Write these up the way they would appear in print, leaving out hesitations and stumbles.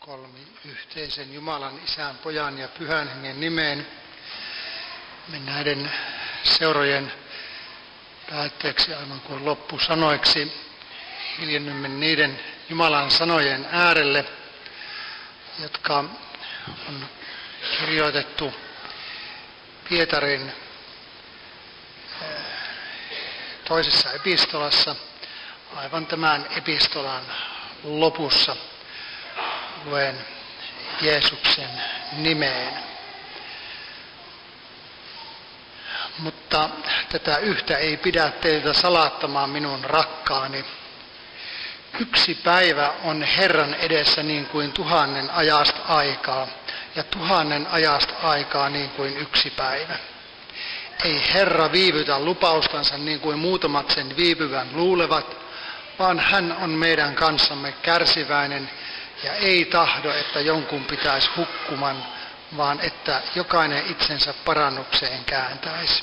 kolmi yhteisen Jumalan, Isän, Pojan ja Pyhän Hengen nimeen. Me näiden seurojen päätteeksi aivan kuin loppusanoiksi hiljennymme niiden Jumalan sanojen äärelle, jotka on kirjoitettu Pietarin toisessa epistolassa, aivan tämän epistolan lopussa. Luen Jeesuksen nimeen. Mutta tätä yhtä ei pidä teiltä salattamaan, minun rakkaani. Yksi päivä on Herran edessä niin kuin 1000 ajasta aikaa, ja 1000 ajasta aikaa niin kuin yksi päivä. Ei Herra viivytä lupaustansa niin kuin muutamat sen viipyvän luulevat, vaan hän on meidän kanssamme kärsiväinen ja ei tahdo, että jonkun pitäisi hukkuman, vaan että jokainen itsensä parannukseen kääntäisi.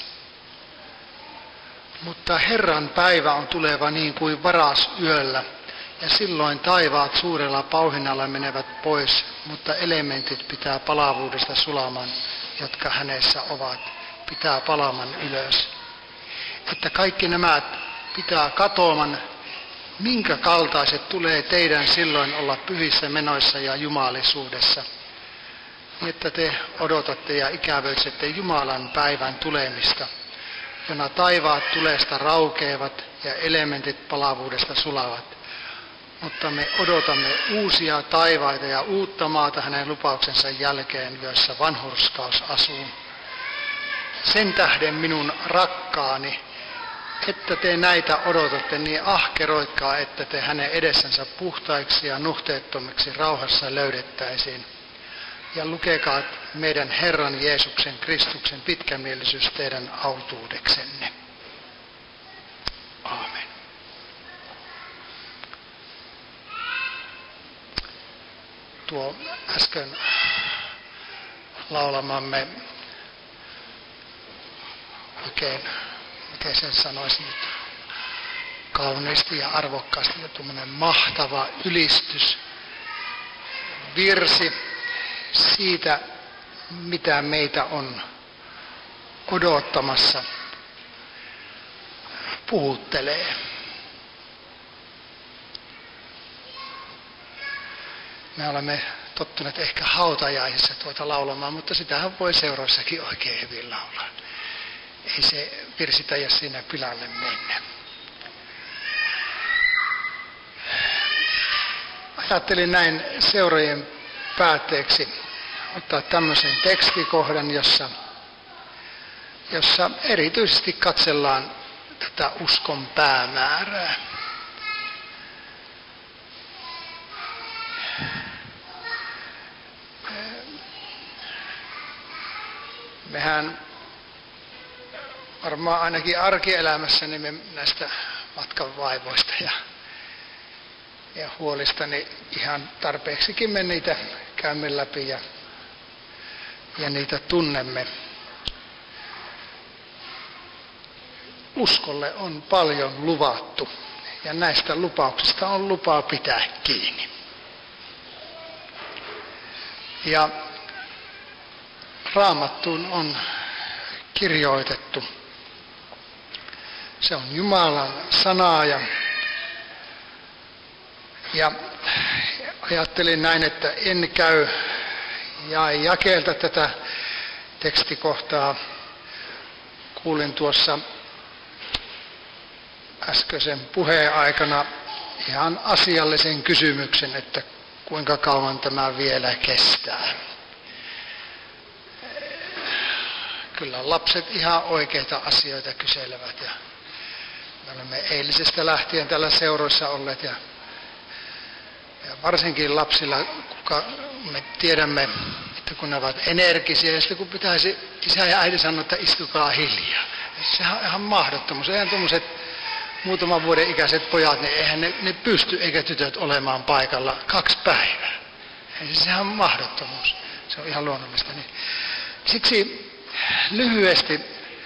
Mutta Herran päivä on tuleva niin kuin varas yöllä, ja silloin taivaat suurella pauhinnalla menevät pois, mutta elementit pitää palavuudesta sulaman, jotka hänessä ovat, pitää palaman ylös. Että kaikki nämä pitää katoaman, minkä kaltaiset tulee teidän silloin olla pyhissä menoissa ja jumalisuudessa, niin että te odotatte ja ikävöitsette Jumalan päivän tulemista, jona taivaat tulesta raukeavat ja elementit palavuudesta sulavat. Mutta me odotamme uusia taivaita ja uutta maata hänen lupauksensa jälkeen, joissa vanhurskaus asuu. Sen tähden minun rakkaani, että te näitä odotatte, niin ahkeroitkaa, että te hänen edessänsä puhtaiksi ja nuhteettomiksi rauhassa löydettäisiin. Ja lukekaa meidän Herran Jeesuksen Kristuksen pitkämielisyys teidän autuudeksenne. Aamen. Tuo äsken laulamamme oikein, miten sen sanoisin, kauniisti ja arvokkaasti ja tuommoinen mahtava ylistys, virsi siitä, mitä meitä on odottamassa, puhuttelee. Me olemme tottuneet ehkä hautajaisissa tuota laulamaan, mutta sitähän voi seuroissakin oikein hyvin laulaa. Ei se virsi taida siinä pilalle mennä. Ajattelin näin seurojen päätteeksi ottaa tämmöisen tekstikohdan, jossa erityisesti katsellaan tätä uskon päämäärää. Mehän varmaan ainakin arkielämässä niin me näistä matkan vaivoista ja huolista niin ihan tarpeeksikin me niitä käymme läpi ja niitä tunnemme. Uskolle on paljon luvattu ja näistä lupauksista on lupaa pitää kiinni. Ja Raamattuun on kirjoitettu. Se on Jumalan sanaa ja ajattelin näin, että en käy jakeelta tätä tekstikohtaa. Kuulin tuossa äskeisen puheen aikana ihan asiallisen kysymyksen, että kuinka kauan tämä vielä kestää. Kyllä lapset ihan oikeita asioita kyselevät ja me olemme eilisestä lähtien täällä seuroissa olleet ja varsinkin lapsilla, kuka me tiedämme, että kun ne ovat energisiä ja sitten kun pitäisi isä ja äiti sanoa, että istukaa hiljaa. Sehän on ihan mahdottomuus. Eihän tuommoiset muutaman vuoden ikäiset pojat, niin eihän ne pysty eikä tytöt olemaan paikalla 2 päivää. Sehän on mahdottomuus. Se on ihan luonnollista. Niin. Siksi lyhyesti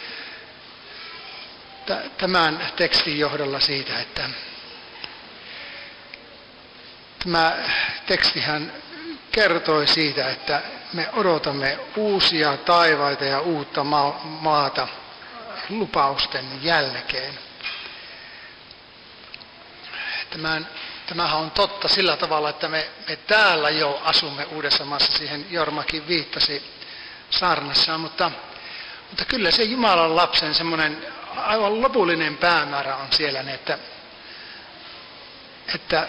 tämän tekstin johdolla siitä, että tämä tekstihän kertoi siitä, että me odotamme uusia taivaita ja uutta maata lupausten jälkeen. Tämähän on totta sillä tavalla, että me täällä jo asumme uudessa maassa, siihen Jormakin viittasi saarnassaan, mutta kyllä se Jumalan lapsen semmoinen aivan lopullinen päämäärä on siellä, että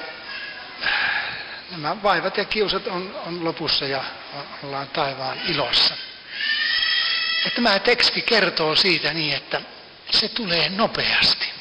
nämä vaivat ja kiusat on lopussa ja ollaan taivaan ilossa. Ja tämä teksti kertoo siitä niin, että se tulee nopeasti.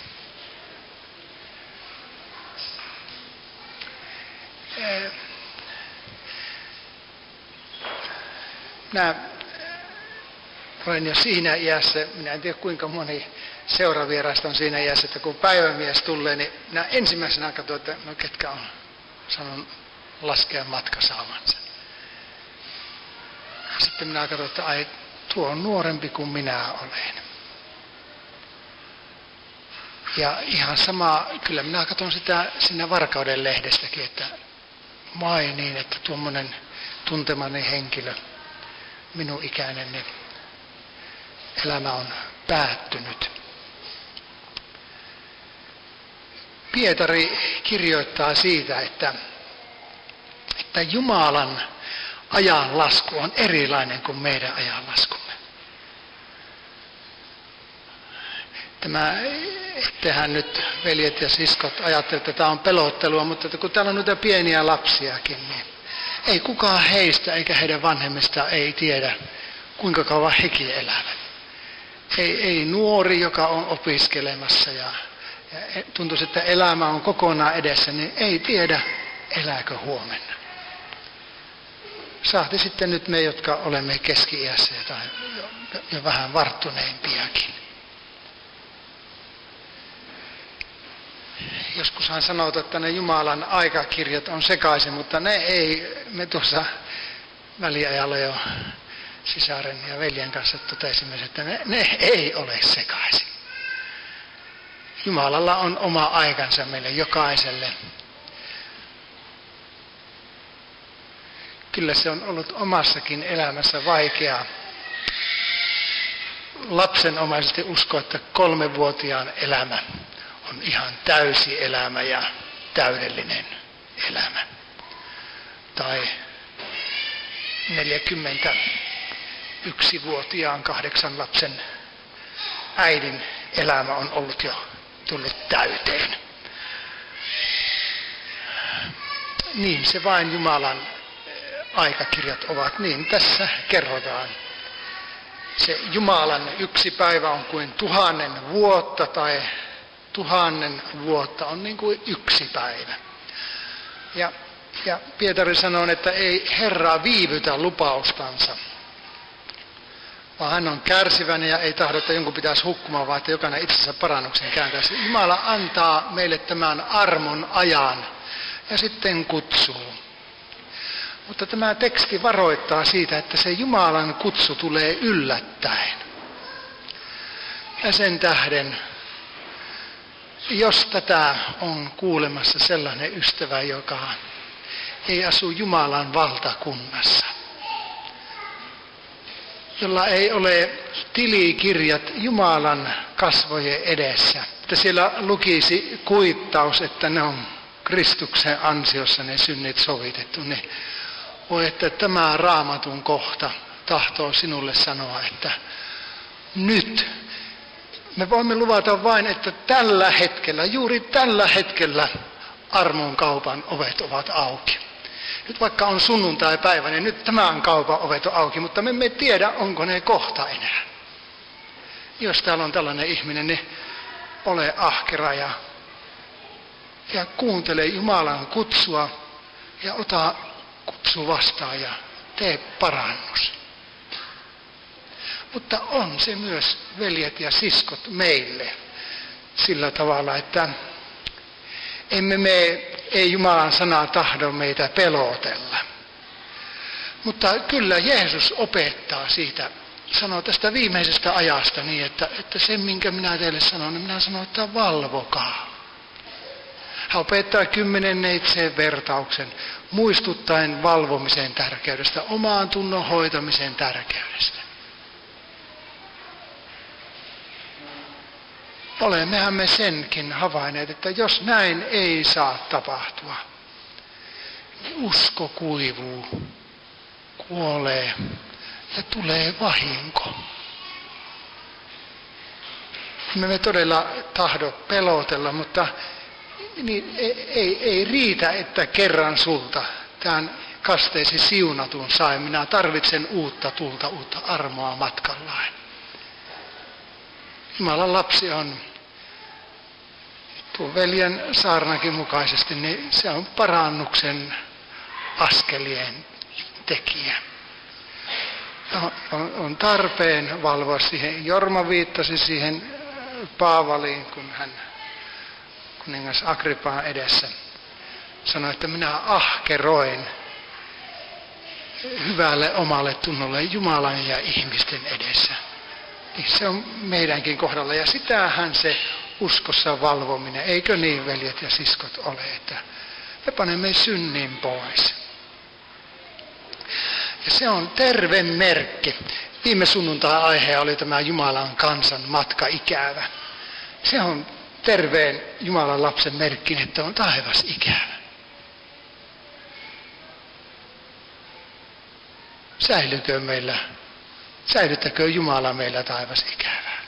Minä olen jo siinä iässä, minä en tiedä kuinka moni seuravieraista on siinä iässä, että kun päivämies tulee, niin minä ensimmäisenä katsoin, että no ketkä on sanon laskea matkasaavansa. Sitten minä katsoin, että ai, tuo on nuorempi kuin minä olen. Ja ihan sama, kyllä minä katson sitä siinä Varkauden lehdestäkin, että vai niin, että tuommoinen tuntemani henkilö, minun ikäinen, niin elämä on päättynyt. Pietari kirjoittaa siitä, että Jumalan ajanlasku on erilainen kuin meidän ajanlaskumme. Ettehän nyt veljet ja siskot ajattele, että tämä on pelottelua, mutta kun täällä on noita pieniä lapsiakin, niin ei kukaan heistä eikä heidän vanhemmistaan ei tiedä, kuinka kauan hekin elävät. Ei nuori, joka on opiskelemassa ja tuntuisi, että elämä on kokonaan edessä, niin ei tiedä, elääkö huomenna. Saati sitten nyt me, jotka olemme keski-iässä tai jo vähän varttuneimpiakin. Joskushan sanotaan, että ne Jumalan aikakirjat on sekaisin, mutta me tuossa väliajalla jo sisaren ja veljen kanssa totesimme, että ne ei ole sekaisin. Jumalalla on oma aikansa meille jokaiselle. Kyllä se on ollut omassakin elämässä vaikeaa lapsenomaisesti uskoa, että 3-vuotiaan elämä on ihan täysi elämä ja täydellinen elämä. Tai 41-vuotiaan 8 lapsen äidin elämä on ollut jo tullut täyteen. Niin se vain Jumalan aikakirjat ovat, niin tässä kerrotaan. Se Jumalan yksi päivä on kuin 1000 vuotta tai 1000 vuotta on niin kuin yksi päivä. Ja Pietari sanoo, että ei Herra viivytä lupaustansa, vaan hän on kärsiväinen ja ei tahdo, että jonkun pitäisi hukkumaan, vaan että jokainen itsensä parannuksen kääntäisi. Jumala antaa meille tämän armon ajan ja sitten kutsuu. Mutta tämä teksti varoittaa siitä, että se Jumalan kutsu tulee yllättäen. Ja sen tähden, jos tätä on kuulemassa sellainen ystävä, joka ei asu Jumalan valtakunnassa, jolla ei ole tilikirjat Jumalan kasvojen edessä, että siellä lukisi kuittaus, että ne on Kristuksen ansiossa ne synnit sovitettu, niin voi, että tämä Raamatun kohta tahtoo sinulle sanoa, että nyt me voimme luvata vain, että tällä hetkellä, juuri tällä hetkellä armon kaupan ovet ovat auki. Nyt vaikka on sunnuntai-päivä, niin nyt tämän kaupan ovet on auki, mutta me emme tiedä, onko ne kohta enää. Jos täällä on tällainen ihminen, niin ole ahkera ja kuuntele Jumalan kutsua ja ota kutsu vastaan ja tee parannus. Mutta on se myös, veljet ja siskot, meille sillä tavalla, että ei Jumalan sana tahdo meitä pelotella. Mutta kyllä Jeesus opettaa siitä, sanoo tästä viimeisestä ajasta niin, että se minkä minä teille sanon, niin minä sanon, että valvokaa. Hän opettaa 10 neitseen vertauksen. muistuttaen valvomisen tärkeydestä, omaan tunnon hoitamisen tärkeydestä. Olemmehan me senkin havainneet, että jos näin ei saa tapahtua, niin usko kuivuu, kuolee ja tulee vahinko. Me todella tahdo pelotella, mutta niin ei riitä, että kerran sulta tämän kasteesi siunatun sain. Minä tarvitsen uutta tulta, uutta armoa matkallaan. Jumalan lapsi on tuon veljen saarnakin mukaisesti, niin se on parannuksen askelien tekijä. On tarpeen valvoa siihen. Jorma viittasi siihen Paavaliin, kun hän kuningas Agrippaan edessä sanoi, että minä ahkeroin hyvälle omalle tunnolle Jumalan ja ihmisten edessä. Niin se on meidänkin kohdalla. Ja sitähän se uskossa valvominen, eikö niin, veljet ja siskot, ole, että me panemme synnin pois. Ja se on terve merkki. Viime sunnuntai aihe oli tämä Jumalan kansan matka ikävä. Se on terveen Jumalan lapsen merkki, että on taivas ikävä. Säilyttäkö Jumala meillä taivas ikävää?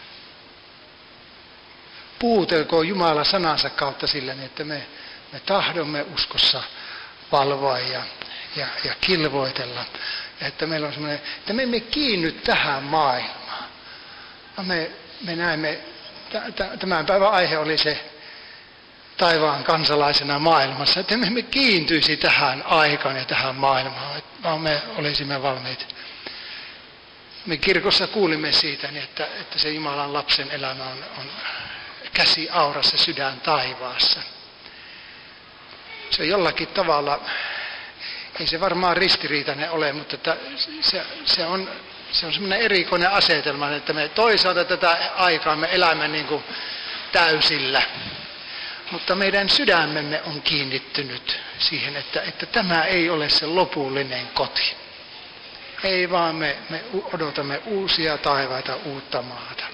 Puhutelkoon Jumala sanansa kautta sillä, että me tahdomme uskossa valvoa ja kilvoitella. Ja että meillä on semmoinen, että me emme kiinny tähän maailmaan. Me näemme, tämän päivän aihe oli se taivaan kansalaisena maailmassa, että me emme kiintyisi tähän aikaan ja tähän maailmaan, vaan me olisimme valmiit. Me kirkossa kuulimme siitä, että se Jumalan lapsen elämä on käsi aurassa, sydän taivaassa. Se jollakin tavalla, ei se varmaan ristiriitainen ole, mutta että se on semmoinen erikoinen asetelma, että me toisaalta tätä aikaa me elämme niin kuin täysillä, mutta meidän sydämemme on kiinnittynyt siihen, että tämä ei ole se lopullinen koti. Ei vaan me odotamme uusia taivaita, uutta maata.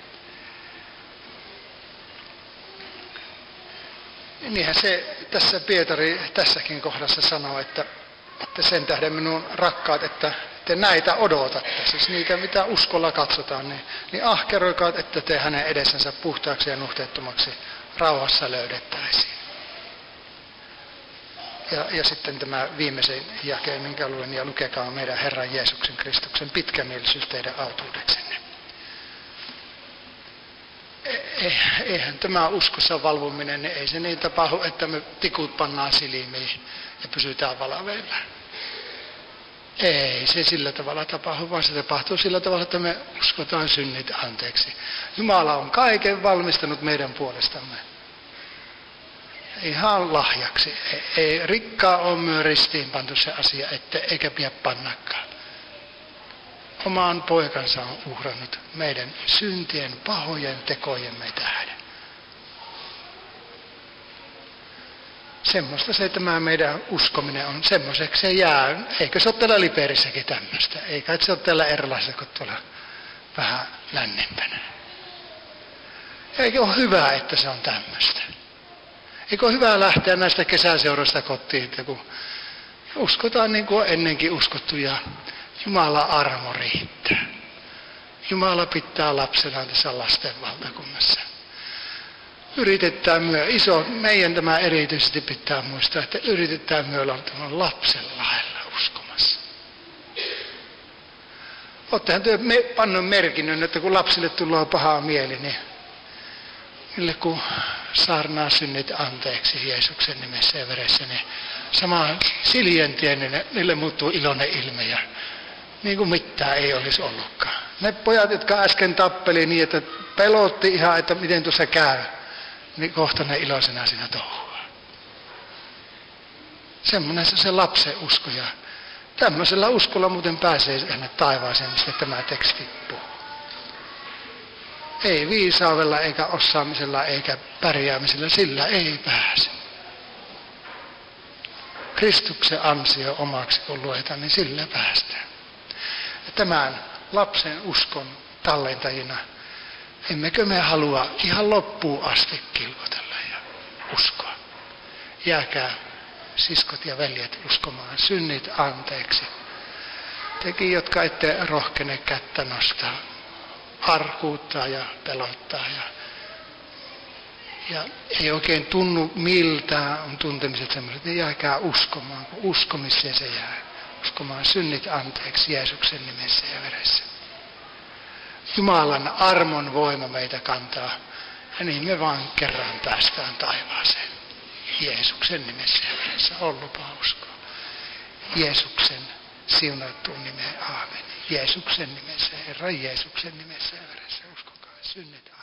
Niinhän se tässä Pietari tässäkin kohdassa sanoo, että sen tähden minun rakkaat, että te näitä odotatte, siis niitä mitä uskolla katsotaan, niin ahkeroikaat, että te hänen edessänsä puhtaaksi ja nuhteettomaksi rauhassa löydettäisiin. Ja sitten tämä viimeisen jakeen, minkä luen, ja lukekaa meidän Herran Jeesuksen Kristuksen pitkämielisyys teidän autuudeksenne. Eihän tämä uskossa valvominen, ei se niin tapahdu, että me tikut pannaan silmiin ja pysytään valaveilla. Ei se sillä tavalla tapahdu, vaan se tapahtuu sillä tavalla, että me uskotaan synnit anteeksi. Jumala on kaiken valmistanut meidän puolestamme. Ihan lahjaksi. Ei rikkaa ole myö ristiin pantu se asia, eikä pidä pannakaan. Oman poikansa on uhrannut meidän syntien, pahojen tekojemme tähden. Semmoista se tämä meidän uskominen on, semmoiseksi se jää. Eikö se ole täällä Liperissäkin tämmöistä? Eikä se ole täällä erilaisessa kuin tuolla vähän lännempänä. Eikö ole hyvä, että se on tämmöistä? Eikö ole hyvä lähteä näistä kesäseuroista kotiin, että kun uskotaan niin kuin on ennenkin uskottu ja Jumala armo riittää. Jumala pitää lapsena tässä lasten valtakunnassa. Yritetään meidän tämä erityisesti pitää muistaa, että yritetään olla lapsen lailla uskomassa. Olettehan työ pannon merkinnön, että kun lapsille tulee paha mieli, niin niille kun saarnaa synnit anteeksi Jeesuksen nimessä ja veressä, niin samaan siljentien niin niille muuttuu iloinen ilme ja niin kuin mitään ei olisi ollutkaan. Ne pojat, jotka äsken tappeli niin, että pelotti ihan, että miten tuossa käy, niin kohta ne iloisena siinä touhua. Semmoinen se lapsen usko ja tämmöisellä uskolla muuten pääsee sinne taivaaseen, mistä tämä teksti puhuu. Ei viisaudella eikä osaamisella eikä pärjäämisellä, sillä ei pääse. Kristuksen ansio omaksi kun luetaan, niin sillä päästään. Ja tämän lapsen uskon tallentajina, emmekö me halua ihan loppuun asti kilvotella ja uskoa. Jääkää siskot ja veljet uskomaan synnit anteeksi. Tekin, jotka ette rohkene kättä nostaa, arkuuttaa ja pelottaa ja ei oikein tunnu miltään on tuntemiset sellaiset, niin jääkää uskomaan, kun uskomiseen se jää. Uskomaan synnit anteeksi Jeesuksen nimessä ja veressä. Jumalan armon voima meitä kantaa, ja niin me vaan kerran päästään taivaaseen. Jeesuksen nimessä ja veressä on lupa uskoa. Jeesuksen siunattuun nimeen, aamen. Jeesuksen nimessä, Herran Jeesuksen nimessä ja veressä uskokaa synnit